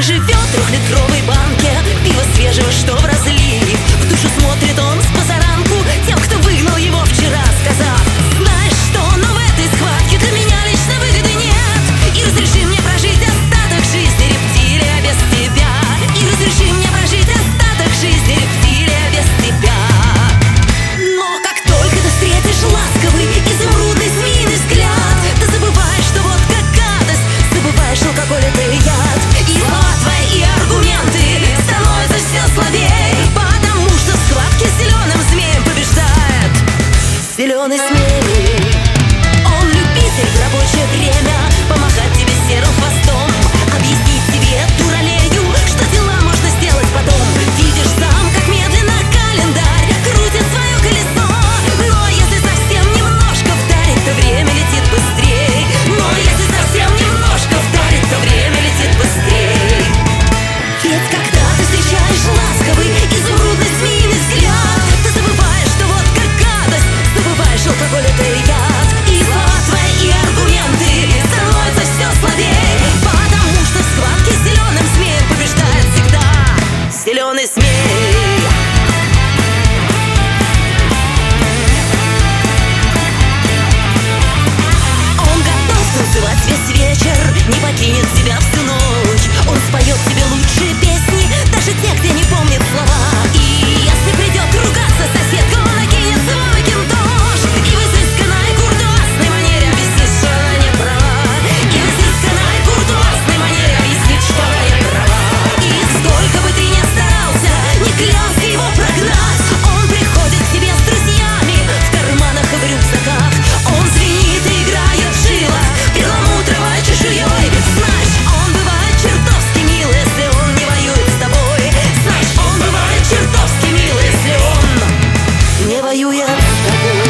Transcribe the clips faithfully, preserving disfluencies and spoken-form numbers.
живет в трехлитровой банке пива свежего, что в разливе. В душу смотрит он с позаранку тем, кто выгнал его вчера, сказав: знаешь что, но в этой схватке для меня лично выгоды нет. И разреши мне прожить остаток жизни, рептилия, без тебя. И разреши мне прожить остаток жизни, рептилия, без тебя. Но как только ты встретишь ласковый изумрудный змеиный взгляд, ты забываешь, что вот как гадость, забываешь, алкоголь — это яд. И слова твои, и аргументы становятся все слабее, потому что в схватке с зеленым змеем побеждает зеленый змей. Он любитель в рабочее время помахать тебе серым хвостом, объяснить тебе, дуралею, что дела можно сделать потом. Видишь сам, как медленно календарь крутит свое колесо, но если совсем немножко вдарить, то время летит быстрее. Но если совсем немножко вдарить, то время летит быстрее. Ведь когда ты встречаешь ласковый изумрудный змеиный взгляд, ты забываешь, что вот как гадость, забываешь, алкоголь — это яд. И слова твои, и аргументы становятся все слабее, потому что в схватке с зеленым змеем побеждает всегда зеленый змей. Он готов танцевать весь вечер, не покинет тебя всю ночь. Он споет тебе лучшие песни, даже те, где не помнит слова. И если придет ругаться соседка, он накинет свой кинтош и в изысканной куртуазной манере объяснит, что она не права. И в изысканной куртуазной манере объяснит, что она не права. И сколько бы ты ни старался, не клялся его прогнать, он приходит к тебе с друзьями в карманах и в рюкзаках. Он звенит и играет жила перламутровой чешуей. Знаешь, он бывает чертовски мил, если он не воюет с тобой. Знаешь, он бывает чертовски мил, если он не воюет с тобой.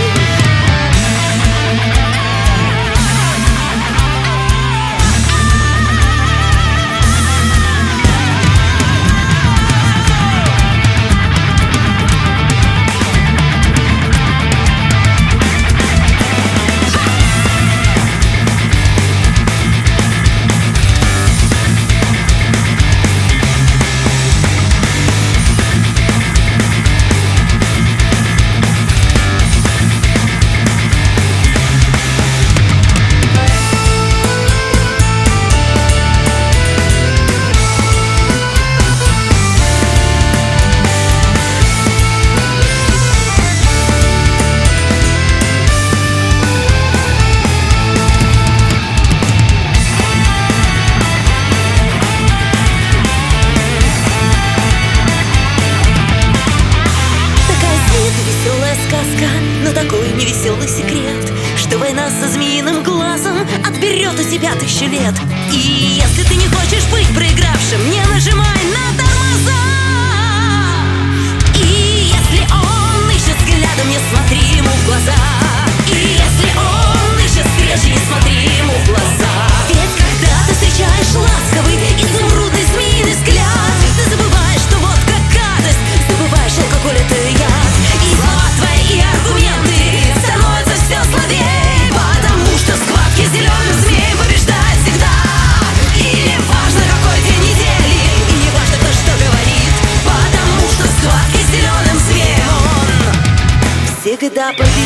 Но такой невеселый секрет, что война со змеиным глазом отберет у тебя тысячу лет. И если ты не хочешь быть проигравшим, не нажимай на тормоза. И если он ищет взглядом, не смотри ему в глаза. И если он ищет встречи, не смотри ему в глаза. Ведь когда ты встречаешь ласковый изумрудный змеиный взгляд, ты забываешь, что вот как гадость, забываешь, алкоголь — это яд. И слова твои, и аргументы становятся все слабее, потому что в схватке с зеленым змеем побеждает всегда. И не важно, какой день недели, и не важно, кто что говорит, потому что в схватке с зеленым змеем он всегда победит.